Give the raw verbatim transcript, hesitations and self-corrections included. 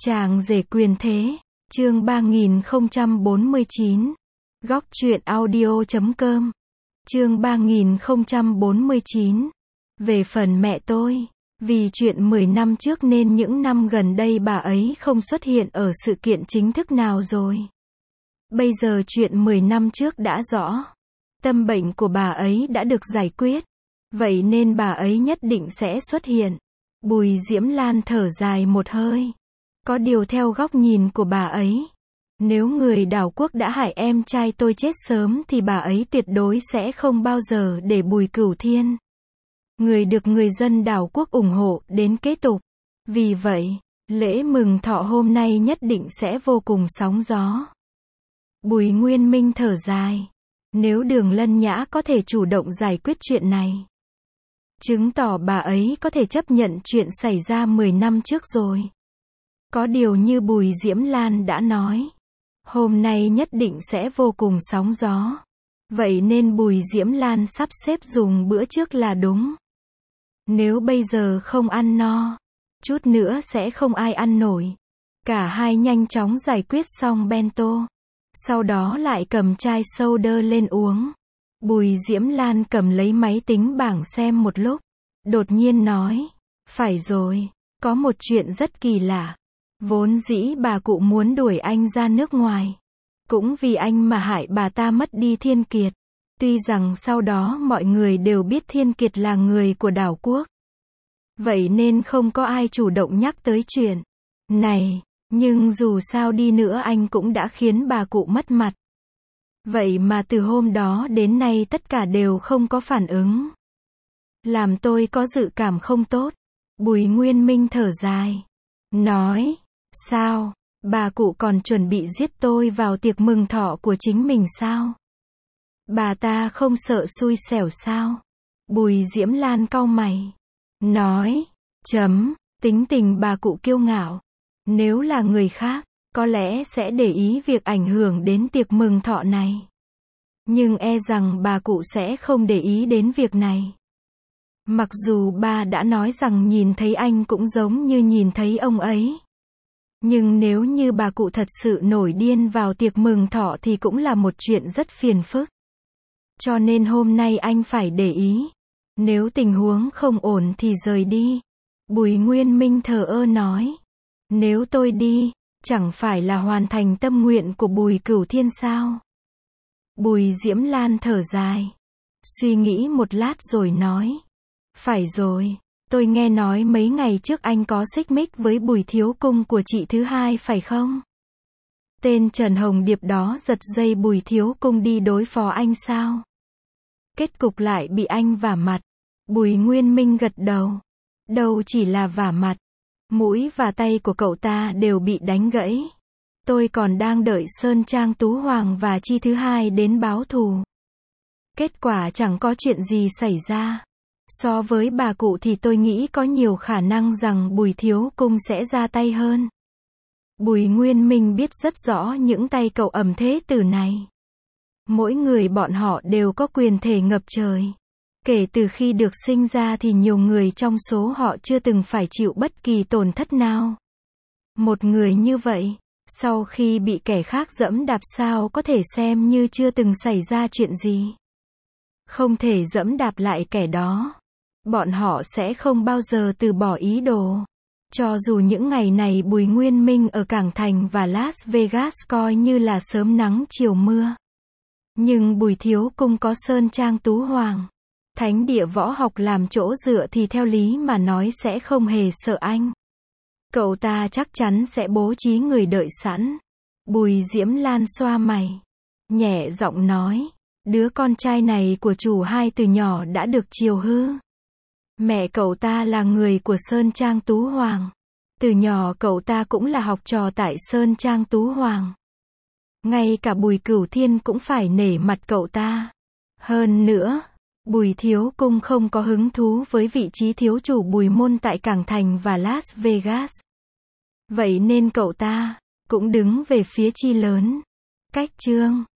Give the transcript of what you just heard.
Chàng rể quyền thế, chương ba nghìn không trăm bốn mươi chín. Góc truyện audio chấm com. Chương ba nghìn không trăm bốn mươi chín. Về phần mẹ tôi, vì chuyện mười năm trước nên những năm gần đây bà ấy không xuất hiện ở sự kiện chính thức nào rồi. Bây giờ chuyện mười năm trước đã rõ. Tâm bệnh của bà ấy đã được giải quyết. Vậy nên bà ấy nhất định sẽ xuất hiện. Bùi Diễm Lan thở dài một hơi. Có điều theo góc nhìn của bà ấy, nếu người đảo quốc đã hại em trai tôi chết sớm thì bà ấy tuyệt đối sẽ không bao giờ để Bùi Cửu Thiên, người được người dân đảo quốc ủng hộ, đến kế tục. Vì vậy, lễ mừng thọ hôm nay nhất định sẽ vô cùng sóng gió. Bùi Nguyên Minh thở dài. Nếu Đường Lân Nhã có thể chủ động giải quyết chuyện này, chứng tỏ bà ấy có thể chấp nhận chuyện xảy ra mười năm trước rồi. Có điều như Bùi Diễm Lan đã nói, hôm nay nhất định sẽ vô cùng sóng gió. Vậy nên Bùi Diễm Lan sắp xếp dùng bữa trước là đúng. Nếu bây giờ không ăn no, chút nữa sẽ không ai ăn nổi. Cả hai nhanh chóng giải quyết xong bento. Sau đó lại cầm chai soda lên uống. Bùi Diễm Lan cầm lấy máy tính bảng xem một lúc. Đột nhiên nói, phải rồi, có một chuyện rất kỳ lạ. Vốn dĩ bà cụ muốn đuổi anh ra nước ngoài. Cũng vì anh mà hại bà ta mất đi Thiên Kiệt. Tuy rằng sau đó mọi người đều biết Thiên Kiệt là người của đảo quốc. Vậy nên không có ai chủ động nhắc tới chuyện này. Nhưng dù sao đi nữa anh cũng đã khiến bà cụ mất mặt. Vậy mà từ hôm đó đến nay tất cả đều không có phản ứng. Làm tôi có dự cảm không tốt. Bùi Nguyên Minh thở dài. Nói, sao, bà cụ còn chuẩn bị giết tôi vào tiệc mừng thọ của chính mình sao? Bà ta không sợ xui xẻo sao? Bùi Diễm Lan cau mày. Nói, chấm, tính tình bà cụ kiêu ngạo. Nếu là người khác, có lẽ sẽ để ý việc ảnh hưởng đến tiệc mừng thọ này. Nhưng e rằng bà cụ sẽ không để ý đến việc này. Mặc dù bà đã nói rằng nhìn thấy anh cũng giống như nhìn thấy ông ấy. Nhưng nếu như bà cụ thật sự nổi điên vào tiệc mừng thọ thì cũng là một chuyện rất phiền phức. Cho nên hôm nay anh phải để ý. Nếu tình huống không ổn thì rời đi. Bùi Nguyên Minh thờ ơ nói. Nếu tôi đi, chẳng phải là hoàn thành tâm nguyện của Bùi Cửu Thiên sao? Bùi Diễm Lan thở dài. Suy nghĩ một lát rồi nói. Phải rồi, tôi nghe nói mấy ngày trước anh có xích mích với Bùi Thiếu Cung của chị thứ hai phải không? Tên Trần Hồng Điệp đó giật dây Bùi Thiếu Cung đi đối phó anh sao? Kết cục lại bị anh vả mặt. Bùi Nguyên Minh gật đầu. Đâu chỉ là vả mặt. Mũi và tay của cậu ta đều bị đánh gãy. Tôi còn đang đợi Sơn Trang Tú Hoàng và Chi thứ hai đến báo thù. Kết quả chẳng có chuyện gì xảy ra. So với bà cụ thì tôi nghĩ có nhiều khả năng rằng Bùi Thiếu Cung sẽ ra tay hơn. Bùi Nguyên Minh biết rất rõ những tay cậu ẩm thế tử này. Mỗi người bọn họ đều có quyền thể ngập trời. Kể từ khi được sinh ra thì nhiều người trong số họ chưa từng phải chịu bất kỳ tổn thất nào. Một người như vậy, sau khi bị kẻ khác giẫm đạp sao có thể xem như chưa từng xảy ra chuyện gì. Không thể giẫm đạp lại kẻ đó. Bọn họ sẽ không bao giờ từ bỏ ý đồ. Cho dù những ngày này Bùi Nguyên Minh ở Cảng Thành và Las Vegas coi như là sớm nắng chiều mưa. Nhưng Bùi Thiếu Cung có Sơn Trang Tú Hoàng, thánh địa võ học làm chỗ dựa thì theo lý mà nói sẽ không hề sợ anh. Cậu ta chắc chắn sẽ bố trí người đợi sẵn. Bùi Diễm Lan xoa mày, nhẹ giọng nói, đứa con trai này của chủ hai từ nhỏ đã được chiều hư. Mẹ cậu ta là người của Sơn Trang Tú Hoàng. Từ nhỏ cậu ta cũng là học trò tại Sơn Trang Tú Hoàng. Ngay cả Bùi Cửu Thiên cũng phải nể mặt cậu ta. Hơn nữa, Bùi Thiếu Cung không có hứng thú với vị trí thiếu chủ Bùi Môn tại Cảng Thành và Las Vegas. Vậy nên cậu ta cũng đứng về phía Chi lớn. Cách chương